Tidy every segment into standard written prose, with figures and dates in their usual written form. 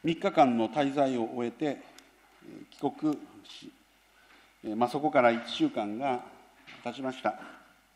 3日間の滞在を終えて帰国し、そこから1週間が経ちました。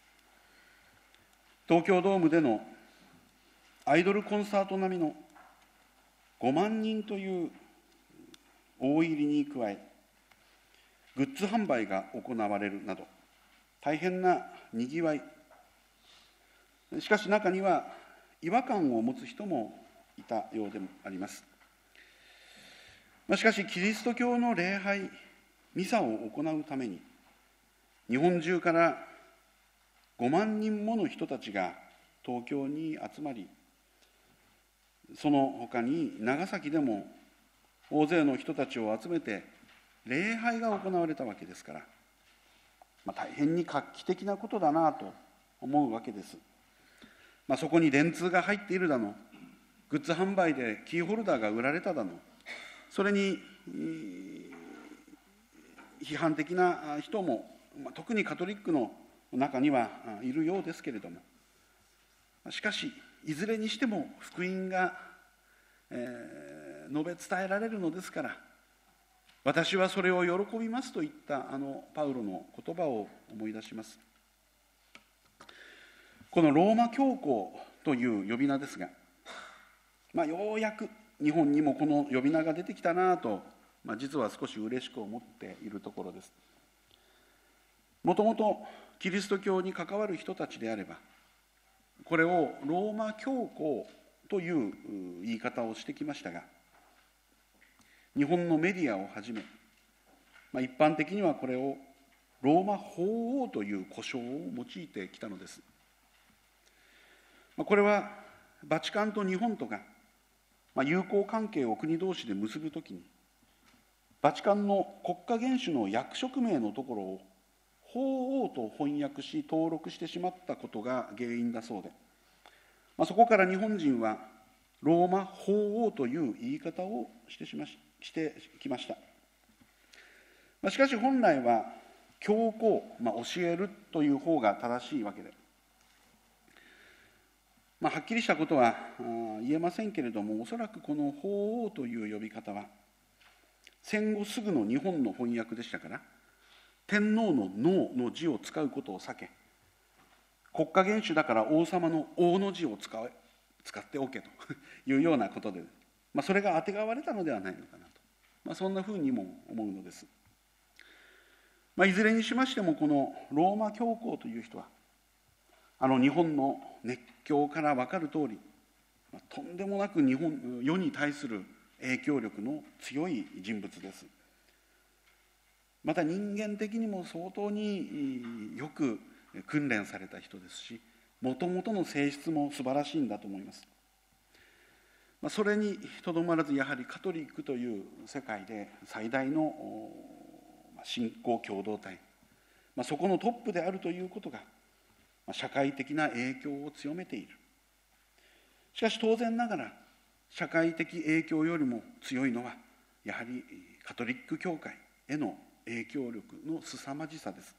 東京ドームでのアイドルコンサート並みの5万人という大入りに加え、グッズ販売が行われるなど、大変なにぎわい。しかし中には違和感を持つ人もいたようでもあります。しかしキリスト教の礼拝、ミサを行うために、日本中から5万人もの人たちが東京に集まり、その他に長崎でも大勢の人たちを集めて礼拝が行われたわけですから、大変に画期的なことだなと思うわけです。そこに電通が入っているだの、グッズ販売でキーホルダーが売られただの、それに批判的な人も、特にカトリックの中にはいるようですけれども、しかしいずれにしても福音が、述べ伝えられるのですから、私はそれを喜びますといったパウロの言葉を思い出します。このローマ教皇という呼び名ですが、ようやく日本にもこの呼び名が出てきたなと、実は少し嬉しく思っているところです。もともとキリスト教に関わる人たちであれば、これをローマ教皇という言い方をしてきましたが、日本のメディアをはじめ、一般的にはこれをローマ法王という呼称を用いてきたのです。これはバチカンと日本とが友好関係を国同士で結ぶときに、バチカンの国家元首の役職名のところを法王と翻訳し登録してしまったことが原因だそうで、そこから日本人はローマ法王という言い方をしてきました。しかし本来は教皇、教えるという方が正しいわけで、はっきりしたことは言えませんけれども、おそらくこの法王という呼び方は戦後すぐの日本の翻訳でしたから、天皇の皇の字を使うことを避け、国家元首だから王様の王の字を使っておけというようなことで、それがあてがわれたのではないのかなと、そんなふうにも思うのです。いずれにしましても、このローマ教皇という人は日本の熱狂から分かる通り、とんでもなく世に対する影響力の強い人物です。また人間的にも相当によく訓練された人ですし、もともとの性質も素晴らしいんだと思います。それにとどまらず、やはりカトリックという世界で最大の信仰共同体、そこのトップであるということが社会的な影響を強めている。しかし当然ながら、社会的影響よりも強いのはやはりカトリック教会への影響力の凄まじさです。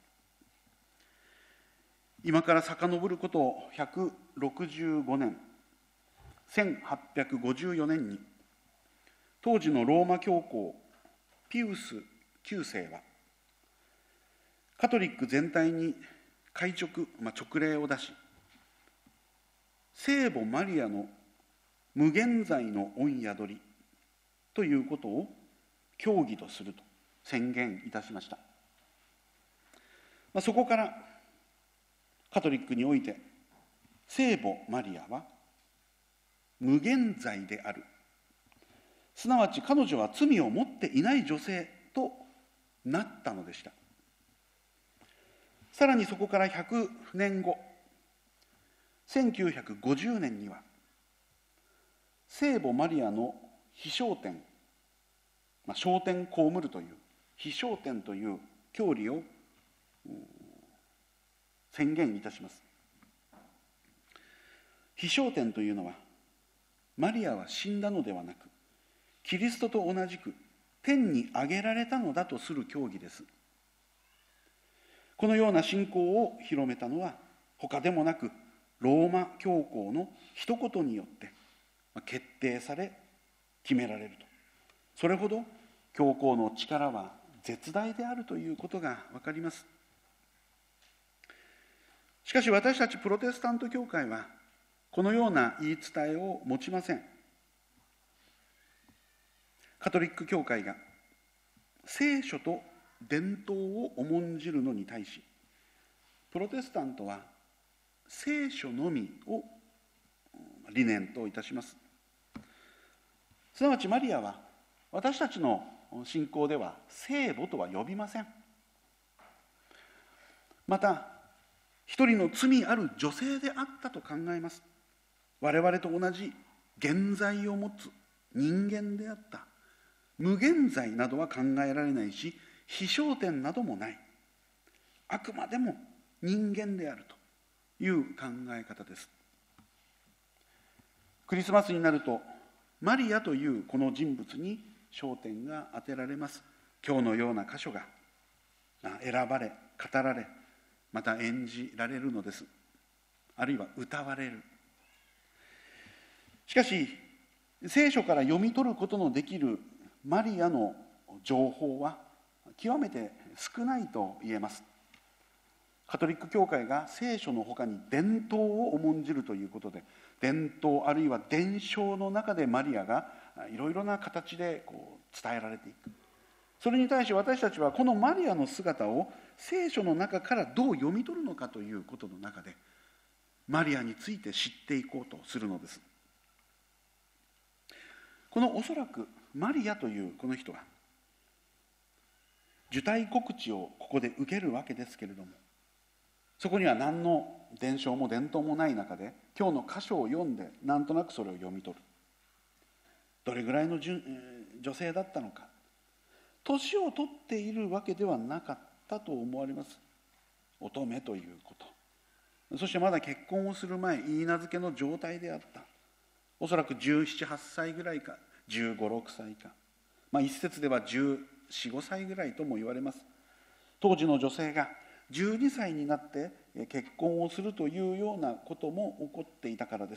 今から遡ること165年、1854年に当時のローマ教皇ピウス9世はカトリック全体に直令を出し、聖母マリアの無限罪の御宿りということを教義とすると宣言いたしました。そこからカトリックにおいて聖母マリアは無限罪である、すなわち彼女は罪を持っていない女性となったのでした。さらにそこから100年後、1950年には聖母マリアの飛昇天、昇天被るという飛昇天という教理を宣言いたします。飛昇天というのは、マリアは死んだのではなく、キリストと同じく天に上げられたのだとする教義です。このような信仰を広めたのは他でもなく、ローマ教皇の一言によって決定され決められるそれほど教皇の力は絶大であるということが分かります。しかし私たちプロテスタント教会はこのような言い伝えを持ちません。カトリック教会が聖書と伝統を重んじるのに対し、プロテスタントは聖書のみを理念といたします。すなわちマリアは私たちの信仰では聖母とは呼びません。また一人の罪ある女性であったと考えます。我々と同じ現在を持つ人間であった。無限罪などは考えられないし、非焦点などもない。あくまでも人間であるという考え方です。クリスマスになるとマリアというこの人物に焦点が当てられます。今日のような箇所が選ばれ、語られ、また演じられるのです。あるいは歌われる。しかし聖書から読み取ることのできるマリアの情報は極めて少ないと言えます。カトリック教会が聖書の他に伝統を重んじるということで、伝統あるいは伝承の中でマリアがいろいろな形で伝えられていく。それに対し私たちはこのマリアの姿を聖書の中からどう読み取るのかということの中でマリアについて知っていこうとするのです。このおそらくマリアというこの人は受胎告知をここで受けるわけですけれども、そこには何の伝承も伝統もない中で今日の箇所を読んでなんとなくそれを読み取る。どれぐらいの女性だったのか、年を取っているわけではなかったと思われます。乙女ということ、そしてまだ結婚をする前、許嫁の状態であった。おそらく17、8歳ぐらいか15、6歳か、一説では14、15歳ぐらいとも言われます。当時の女性が12歳になって結婚をするというようなことも起こっていたからです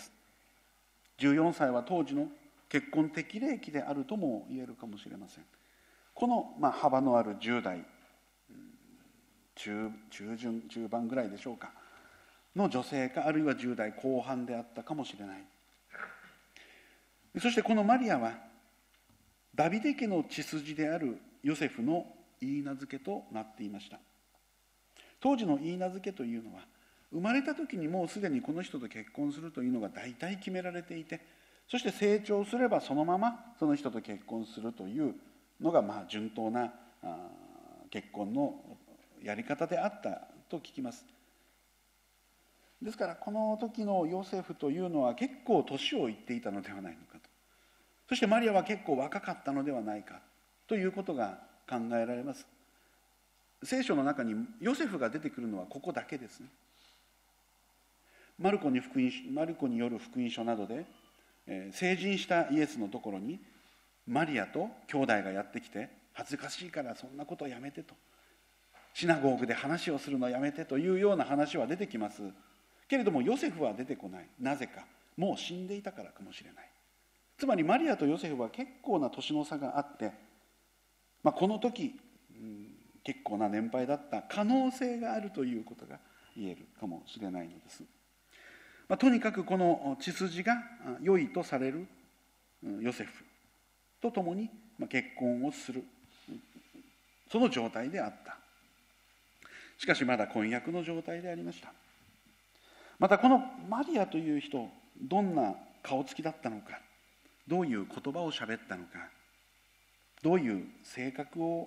。14歳は当時の結婚適齢期であるとも言えるかもしれません。この幅のある10代中盤ぐらいでしょうかの女性か、あるいは10代後半であったかもしれない。そしてこのマリアはダビデ家の血筋であるヨセフの許嫁となっていました。当時の許嫁というのは生まれた時にもうすでにこの人と結婚するというのが大体決められていて、そして成長すればそのままその人と結婚するというのが順当な結婚のやり方であったと聞きます。ですからこの時のヨセフというのは結構年をいっていたのではないのかと、そしてマリアは結構若かったのではないかということが考えられます。聖書の中にヨセフが出てくるのはここだけですね。マルコによる福音書などで、成人したイエスのところにマリアと兄弟がやってきて、恥ずかしいからそんなことをやめてと、シナゴーグで話をするのをやめてというような話は出てきますけれども、ヨセフは出てこない。なぜか、もう死んでいたからかもしれない。つまりマリアとヨセフは結構な年の差があって、この時、結構な年配だった可能性があるということが言えるかもしれないのです。とにかくこの血筋が良いとされるヨセフと共に結婚をする、その状態であった。しかしまだ婚約の状態でありました。またこのマリアという人、どんな顔つきだったのか、どういう言葉を喋ったのか、どういう性格を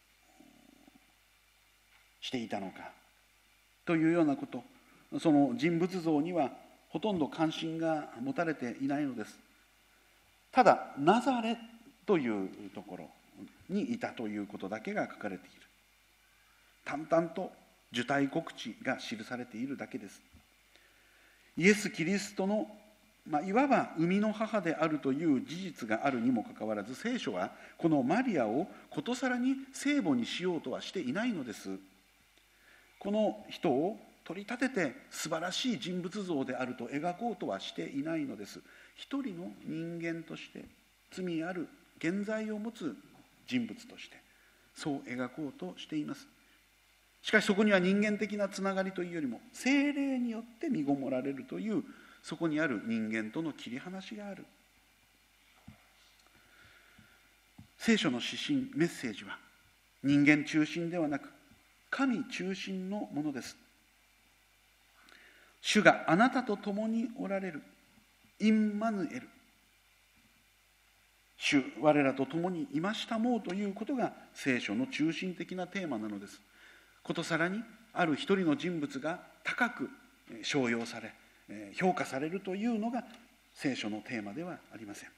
していたのかというようなこと、その人物像にはほとんど関心が持たれていないのです。ただナザレというところにいたということだけが書かれている。淡々と受胎告知が記されているだけです。イエス・キリストの、いわば生みの母であるという事実があるにもかかわらず、聖書はこのマリアをことさらに聖母にしようとはしていないのです。この人を取り立てて素晴らしい人物像であると描こうとはしていないのです。一人の人間として罪ある現在を持つ人物としてそう描こうとしています。しかしそこには人間的なつながりというよりも聖霊によって身ごもられるというそこにある人間との切り離しがある。聖書の指針メッセージは人間中心ではなく神中心のものです。主があなたと共におられるインマヌエル、主我らと共にいましたもうということが聖書の中心的なテーマなのです。ことさらにある一人の人物が高く称揚され評価されるというのが聖書のテーマではありません。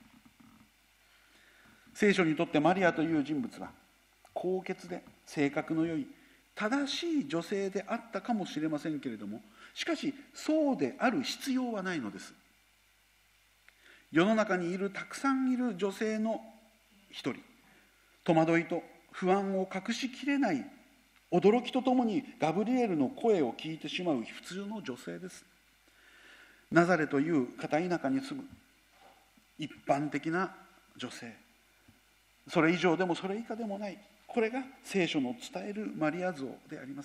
聖書にとってマリアという人物は高潔で性格の良い正しい女性であったかもしれませんけれども、しかしそうである必要はないのです。世の中にいるたくさんいる女性の一人、戸惑いと不安を隠しきれない驚きとともにガブリエルの声を聞いてしまう普通の女性です。ナザレという片田舎に住む一般的な女性、それ以上でもそれ以下でもない、これが聖書の伝えるマリア像であります。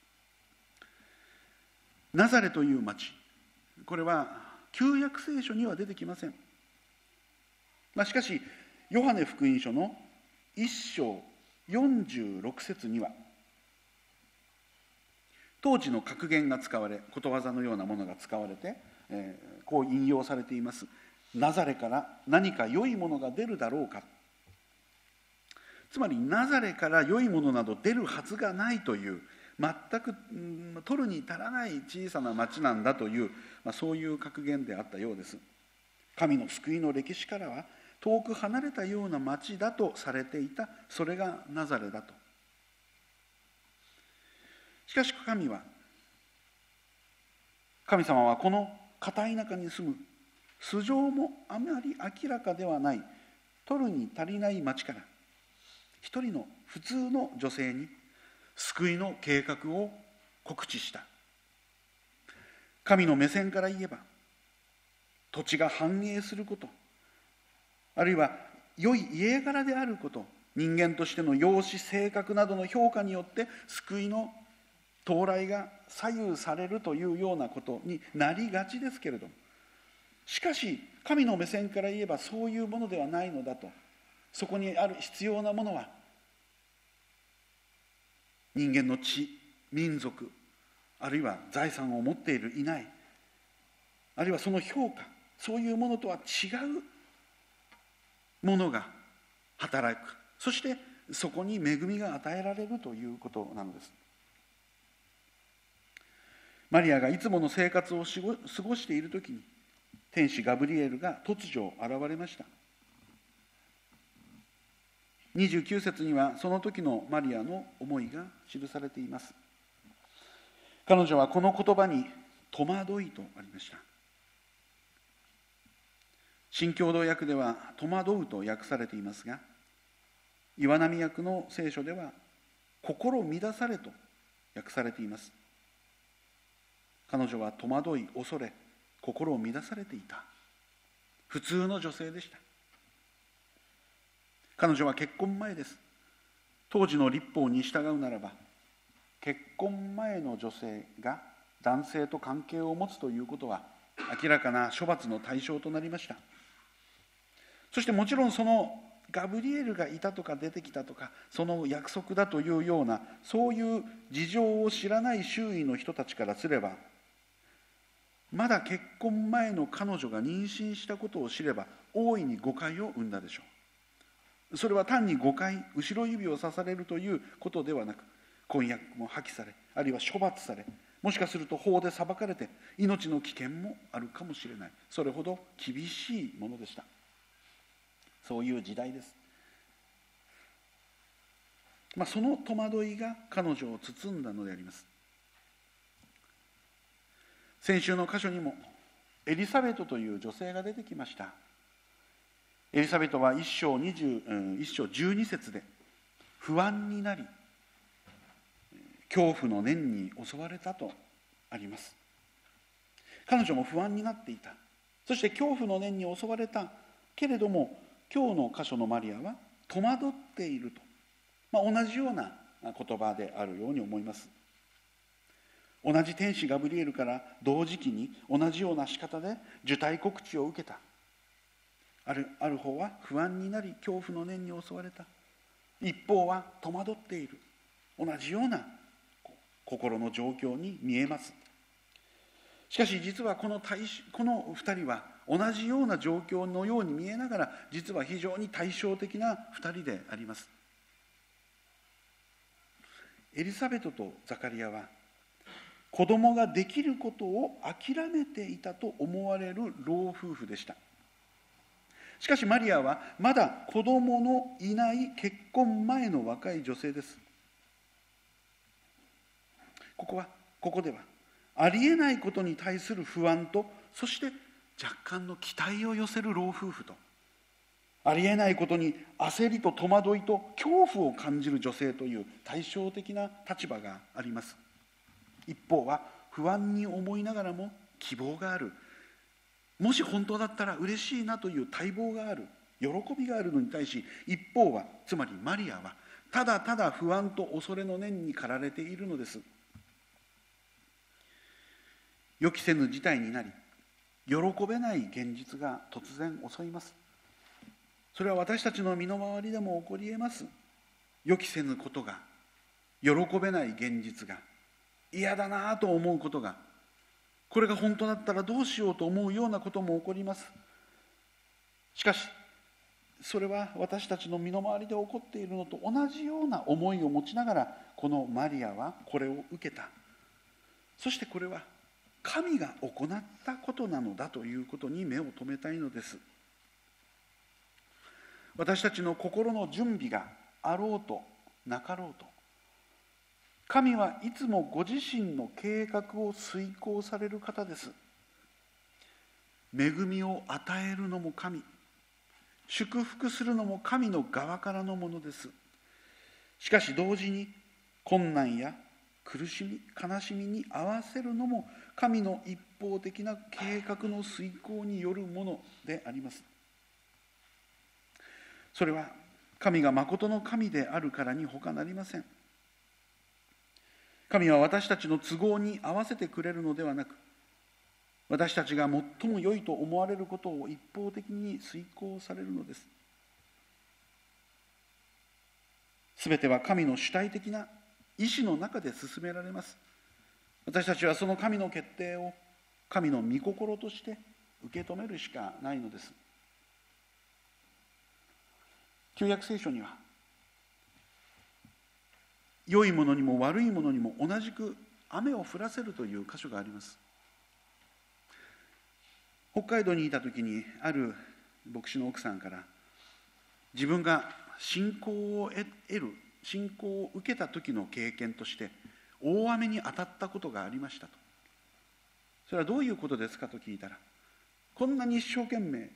ナザレという町、これは旧約聖書には出てきません。しかしヨハネ福音書の1章46節には当時の格言が使われ、ことわざのようなものが使われて、こう引用されています。ナザレから何か良いものが出るだろうか。つまりナザレから良いものなど出るはずがないという、全く取るに足らない小さな町なんだという、そういう格言であったようです。神の救いの歴史からは遠く離れたような町だとされていた、それがナザレだと。しかし神様はこの片田舎に住む素性もあまり明らかではない取るに足りない町から一人の普通の女性に救いの計画を告知した。神の目線から言えば土地が繁栄すること、あるいは良い家柄であること、人間としての容姿性格などの評価によって救いの到来が左右されるというようなことになりがちですけれども、しかし神の目線から言えばそういうものではないのだと。そこにある必要なものは人間の地、民族、あるいは財産を持っているいない、あるいはその評価、そういうものとは違うものが働く。そしてそこに恵みが与えられるということなのです。マリアがいつもの生活を過ごしているときに天使ガブリエルが突如現れました。29節にはその時のマリアの思いが記されています。彼女はこの言葉に戸惑いとありました。新共同訳では戸惑うと訳されていますが、岩波訳の聖書では心乱されと訳されています。彼女は戸惑い、恐れ、心を乱されていた普通の女性でした。彼女は結婚前です。当時の律法に従うならば、結婚前の女性が男性と関係を持つということは明らかな処罰の対象となりました。そしてもちろんそのガブリエルがいたとか出てきたとか、その約束だというようなそういう事情を知らない周囲の人たちからすれば、まだ結婚前の彼女が妊娠したことを知れば大いに誤解を生んだでしょう。それは単に誤解、後ろ指を刺されるということではなく、婚約も破棄され、あるいは処罰され、もしかすると法で裁かれて命の危険もあるかもしれない、それほど厳しいものでした。そういう時代です。その戸惑いが彼女を包んだのであります。先週の箇所にもエリザベトという女性が出てきました。エリザベトは1章12節で不安になり恐怖の念に襲われたとあります。彼女も不安になっていた。そして恐怖の念に襲われたけれども、 今日の箇所のマリアは戸惑っていると、同じような言葉であるように思います。同じ天使ガブリエルから同時期に同じような仕方で受胎告知を受けた。ある方は不安になり恐怖の念に襲われた。一方は戸惑っている。同じような心の状況に見えます。しかし実はこの2人は同じような状況のように見えながら、実は非常に対照的な2人であります。エリザベトとザカリアは子供ができることを諦めていたと思われる老夫婦でした。しかしマリアはまだ子供のいない結婚前の若い女性です。ここではありえないことに対する不安と、そして若干の期待を寄せる老夫婦と、ありえないことに焦りと戸惑いと恐怖を感じる女性という対照的な立場があります。一方は不安に思いながらも希望がある、もし本当だったら嬉しいなという待望がある、喜びがあるのに対し、一方は、つまりマリアはただただ不安と恐れの念に駆られているのです。予期せぬ事態になり、喜べない現実が突然襲います。それは私たちの身の回りでも起こり得ます。予期せぬことが、喜べない現実が、嫌だなと思うことが、これが本当だったらどうしようと思うようなことも起こります。しかしそれは私たちの身の回りで起こっているのと同じような思いを持ちながら、このマリアはこれを受けた。そしてこれは神が行ったことなのだということに目を留めたいのです。私たちの心の準備があろうとなかろうと、神はいつもご自身の計画を遂行される方です。恵みを与えるのも神、祝福するのも神の側からのものです。しかし同時に困難や苦しみ、悲しみに合わせるのも神の一方的な計画の遂行によるものであります。それは神が誠の神であるからに他なりません。神は私たちの都合に合わせてくれるのではなく、私たちが最も良いと思われることを一方的に遂行されるのです。すべては神の主体的な意志の中で進められます。私たちはその神の決定を神の御心として受け止めるしかないのです。旧約聖書には、良いものにも悪いものにも同じく雨を降らせるという箇所があります。北海道にいた時に、ある牧師の奥さんから、自分が信仰を受けた時の経験として大雨に当たったことがありましたと。それはどういうことですかと聞いたら、こんなに一生懸命、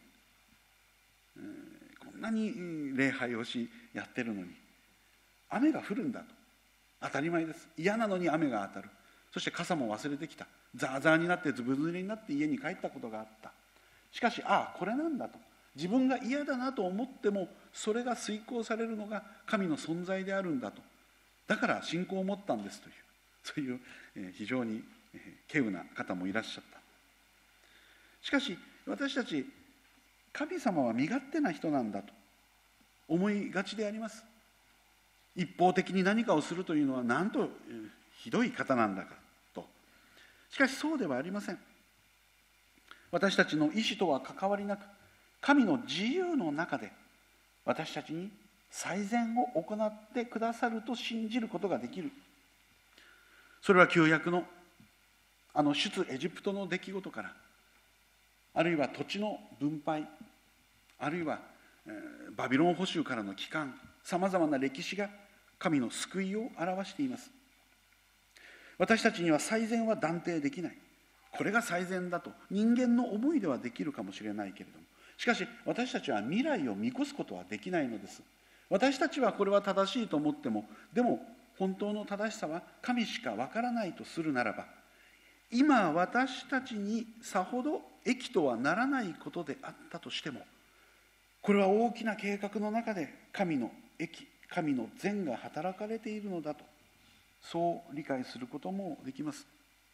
こんなに礼拝をしやってるのに雨が降るんだと。当たり前です。嫌なのに雨が当たる。そして傘も忘れてきた。ザーザーになってずぶ濡れになって家に帰ったことがあった。しかし、これなんだと。自分が嫌だなと思ってもそれが遂行されるのが神の存在であるんだと。だから信仰を持ったんですという、そういう非常に稀有な方もいらっしゃった。しかし私たち、神様は身勝手な人なんだと思いがちであります。一方的に何かをするというのはなんとひどい方なんだかと。しかしそうではありません。私たちの意志とは関わりなく、神の自由の中で私たちに最善を行ってくださると信じることができる。それは旧約の出エジプトの出来事から、あるいは土地の分配、あるいはバビロン捕囚からの帰還、さまざまな歴史が神の救いを表しています。私たちには最善は断定できない。これが最善だと人間の思いではできるかもしれないけれども、しかし私たちは未来を見越すことはできないのです。私たちはこれは正しいと思っても、でも本当の正しさは神しかわからないとするならば、今私たちにさほど益とはならないことであったとしても、 これは大きな計画の中で神の益、神の善が働かれているのだと、そう理解することもできます。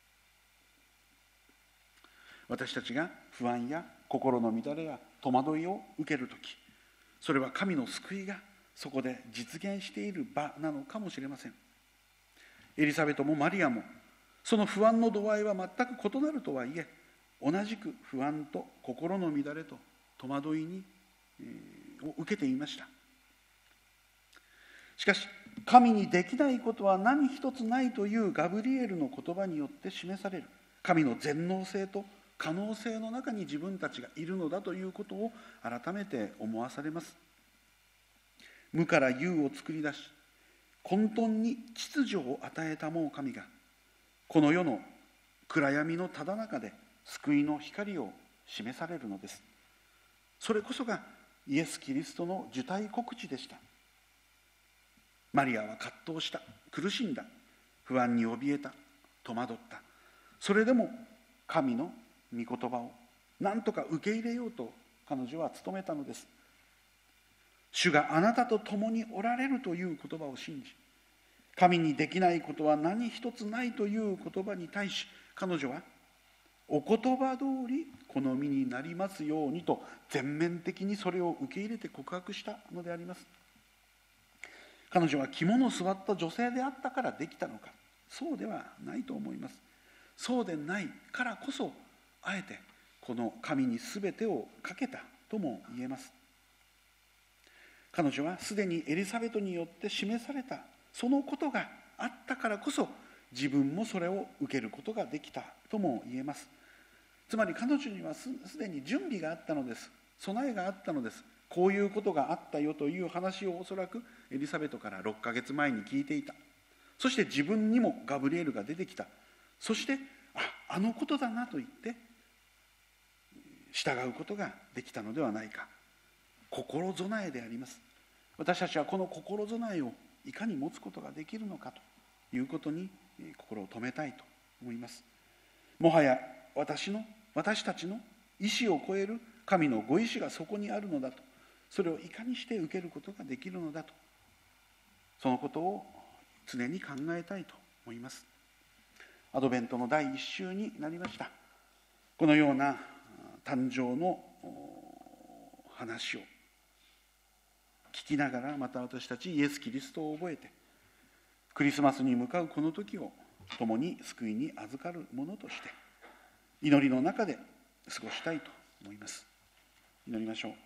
私たちが不安や心の乱れや戸惑いを受けるとき、それは神の救いがそこで実現している場なのかもしれません。エリザベトもマリアもその不安の度合いは全く異なるとはいえ、同じく不安と心の乱れと戸惑いにを受けていました。しかし神にできないことは何一つないというガブリエルの言葉によって示される神の全能性と可能性の中に自分たちがいるのだということを改めて思わされます。無から有を作り出し、混沌に秩序を与えたもう神が、この世の暗闇のただ中で救いの光を示されるのです。それこそがイエス・キリストの受胎告知でした。マリアは葛藤した、苦しんだ、不安に怯えた、戸惑った。それでも神の御言葉を何とか受け入れようと彼女は努めたのです。主があなたと共におられるという言葉を信じ、神にできないことは何一つないという言葉に対し、彼女はお言葉通りこの身になりますようにと全面的にそれを受け入れて告白したのであります。彼女は肝の据わった女性であったからできたのか、そうではないと思います。そうでないからこそ、あえてこの神に全てをかけたとも言えます。彼女はすでにエリザベトによって示されたそのことがあったからこそ、自分もそれを受けることができたとも言えます。つまり彼女にはすでに準備があったのです。備えがあったのです。こういうことがあったよという話をおそらくエリザベトから6ヶ月前に聞いていた。そして自分にもガブリエルが出てきた。そしてあのことだなと言って従うことができたのではないか。心備えであります。私たちはこの心備えをいかに持つことができるのかということに心を留めたいと思います。もはや私たちの意志を超える神のご意志がそこにあるのだと、それをいかにして受けることができるのだと、そのことを常に考えたいと思います。アドベントの第1週になりました。このような誕生の話を聞きながら、また私たちイエス・キリストを覚えて、クリスマスに向かうこの時を共に救いに預かるものとして祈りの中で過ごしたいと思います。祈りましょう。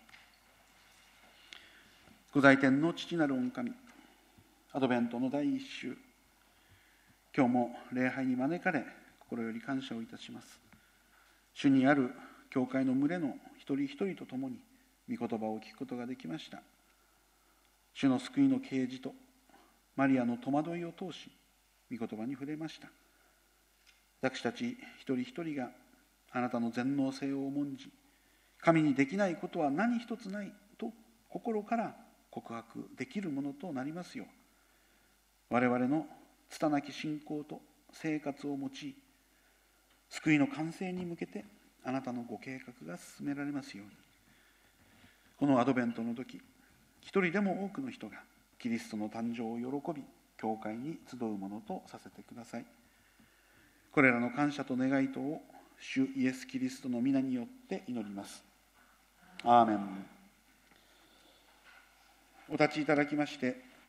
御在天の父なる御神、アドベントの第一週、今日も礼拝に招かれ心より感謝をいたします。主にある教会の群れの一人一人と共に御言葉を聞くことができました。主の救いの啓示とマリアの戸惑いを通し御言葉に触れました。私たち一人一人があなたの全能性を重んじ、神にできないことは何一つないと心から告白できるものとなりますよう、我々の拙き信仰と生活を用い、救いの完成に向けてあなたのご計画が進められますように。このアドベントの時、一人でも多くの人がキリストの誕生を喜び、教会に集うものとさせてください。これらの感謝と願いとを主イエス・キリストの皆によって祈ります。アーメン。お立ちいただきまして、